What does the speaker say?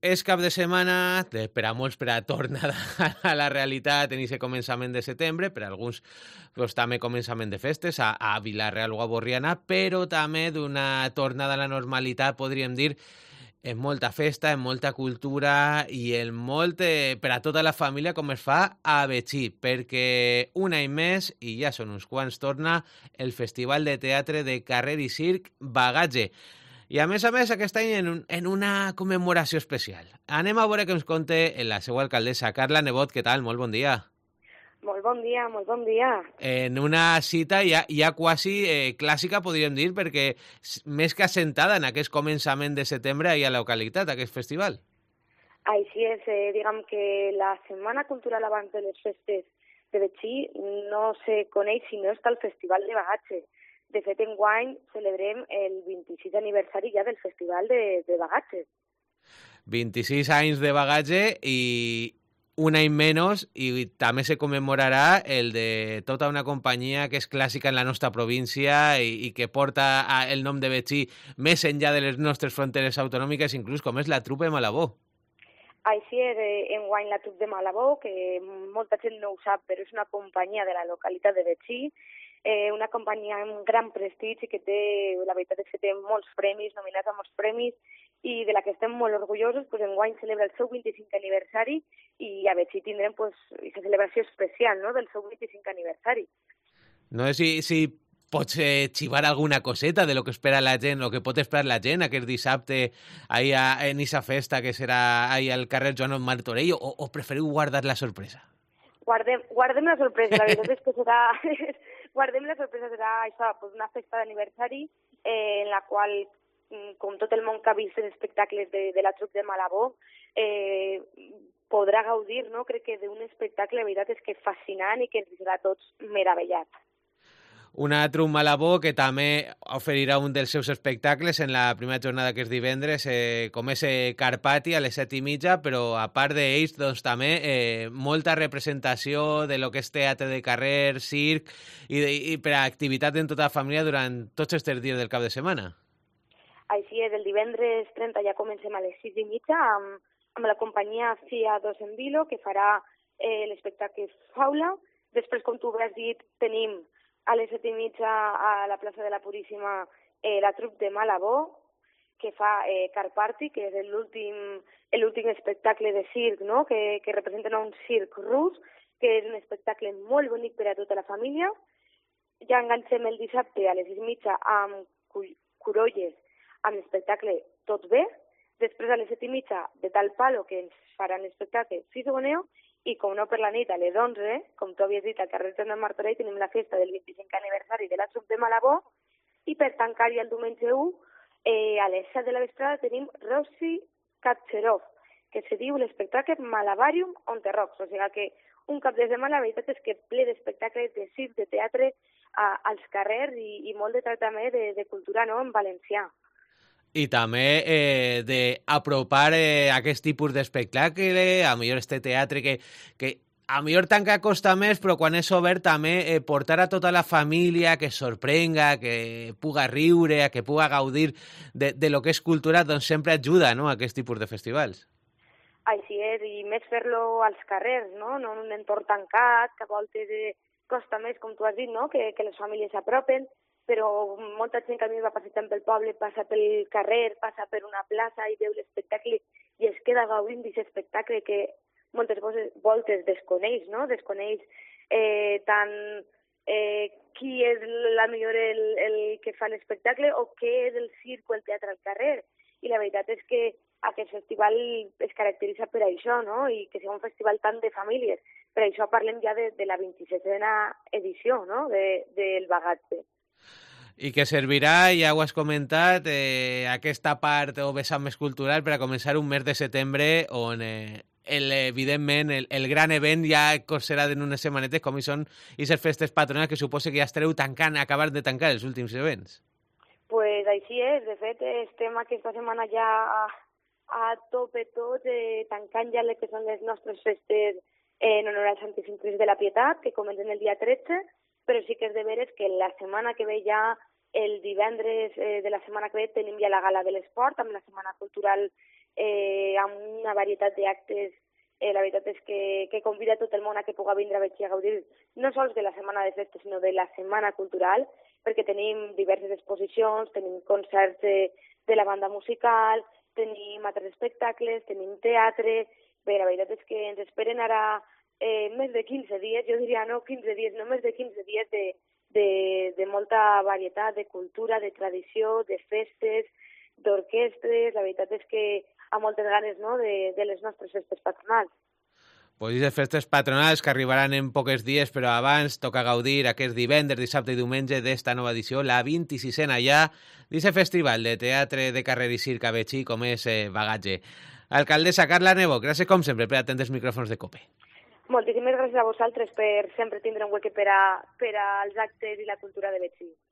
És cap de setmana per a molts per a tornar a la realitat en aquest començament de setembre, per a alguns doncs, també començament de festes a Vila-real o a Borriana, però també d'una tornada a la normalitat, podríem dir, en molta festa, en molta cultura i en molt per a tota la família com es fa a Betxí, perquè un any més, i ja són uns quants, torna el Festival de Teatre de Carrer i Circ Bagatge. I a més, aquest any en una commemoració especial. Anem a veure què ens conta la seva alcaldessa, Carla Nebot. Què tal? Molt bon dia. Molt bon dia, molt bon dia. En una cita ja quasi clàssica, podríem dir, perquè més que assentada en aquest començament de setembre hi ha la localitat, aquest festival. Així és, diguem que la Setmana Cultural abans de les festes de Betxí no se coneix si no està el Festival de Bagatge. De fet, enguany celebrem el 26 aniversari ja del Festival de Bagatge. 26 anys de Bagatge i un any menys, i també se commemorarà el de tota una companyia que és clàssica en la nostra província i que porta el nom de Betxí més enllà de les nostres fronteres autonòmiques, inclús com és la Trupe Malabó. Així és, enguany la Trupe de Malabó, que molta gent no ho sap, però és una companyia de la localitat de Betxí, una companyia amb gran prestigi que té, la veritat és que té molts premis, nominats a molts premis, i de la que estem molt orgullosos, doncs enguany celebra el seu 25 aniversari i a Betxí tindrem aquesta celebració especial, no?, del seu 25 aniversari. No sé si pots xivar alguna coseta de lo que espera la gent, o que pot esperar la gent aquest dissabte ahí en esa festa que serà ahí al carrer Joan Martorell, o preferiu guardar la sorpresa? Guardem la sorpresa, la veritat és que serà... Guardem la sorpresa, serà això, pues una festa d'aniversari en la qual, com tot el món que ha vist els espectacles de la Trupe de Malabó, podrà gaudir, no? Crec que d'un espectacle, la veritat és que fascinant i que ens deixarà tots meravellats. Una Trupe Malabó que també oferirà un dels seus espectacles en la primera jornada, que és divendres, com és Carpati a les 7:30, però a part d'ells doncs, també molta representació de lo que és teatre de carrer, circ i per a activitat en tota la família durant tots aquests dies del cap de setmana. Així és, el divendres 30 ja comencem a les 6:30 amb la companyia CIA 2 en Vilo, que farà l'espectacle Faula. Després, com tu has dit, tenim a les 7:30 a la plaça de la Puríssima la Trupe de Malabó, que fa Carpati, que és l'últim espectacle de circ, no?, que representen un circ rus, que és un espectacle molt bonic per a tota la família. Ja enganxem el dissabte a les 6:30 amb Curolles, amb l'espectacle Tot bé. Després a les 7:30 de Tal Palo, que ens faran l'espectacle Fisgoneo, i com no per la nit a les 11, com tu havies dit, al carrer Joan Martorell tenim la festa del 25 aniversari de la Trupe de Malabó, i per tancar ja el diumenge 1, a les 7 de la vesprada tenim Rossi Katcherov, que se diu l'espectacle Malabarium on the Rocks, o sigui que un cap de setmana la veritat és que ple d'espectacles de circ, de teatre als carrers i molt de tractament de cultura, no?, en valencià. I també d'apropar aquest tipus d'espectacle, a millor este teatre que a millor tanca costa més, però quan és obert també portar a tota la família que sorprenga, que puga riure, que puga gaudir de lo que és cultura, doncs sempre ajuda, no?, a aquest tipus de festivals. Així és, i més fer-lo als carrers, no?, no en un entorn tancat, que a voltes costa més, com tu has dit, no?, que les famílies s'apropen, però molta gent que a mi va passejar pel poble, passa pel carrer, passa per una plaça i veu l'espectacle i es queda gaudint d'aquest espectacle que moltes voltes desconeix, no? Desconeix tant qui és la millor el que fa l'espectacle o què és el circ o el teatre al carrer. I la veritat és que aquest festival es caracteritza per això, no?, i que sigui un festival tant de famílies. Per això parlem ja de la 27a edició, no?, del Bagatge. I que servirà, ja ho has comentat, aquesta part o vessant més cultural per a començar un mes de setembre on, evidentment, el gran event ja serà en unes setmanetes, com hi són aquestes festes patronals que suposa que ja estareu tancant, acabar de tancar els últims events. Pues així és, de fet estem aquesta setmana ja a tope tots, tancant ja les que són les nostres festes en honor al Santíssim Crist de la Pietat, que comencen el dia 13, però sí que és de veres que la setmana que ve ja, el divendres de la setmana que ve, tenim ja la gala de l'esport, amb la setmana cultural, amb una varietat d'actes. La veritat és que convida tot el món a que pugui vindre a Betxí a gaudir no sols de la setmana de festes, sinó de la setmana cultural, perquè tenim diverses exposicions, tenim concerts de la banda musical, tenim altres espectacles, tenim teatre. Bé, la veritat és que ens esperen ara més de 15 dies, jo diria no 15 dies, no més de 15 dies de molta varietat, de cultura, de tradició, de festes, d'orquestres. La veritat és que amb moltes ganes, no?, de les nostres festes patronals. Pues dices festes patronals que arribaran en pocs dies, però abans toca gaudir aquest divendres, dissabte i diumenge d'esta nova edició, la 26a ja, d'aquest festival de teatre de carrer i circ a Betxí, com és Bagatge. Alcaldessa Carla Nebo, gràcies com sempre per atendre els micròfons de COPE. Moltíssimes gràcies a vosaltres per sempre tindre un hueque per als actes i la cultura de Betxí.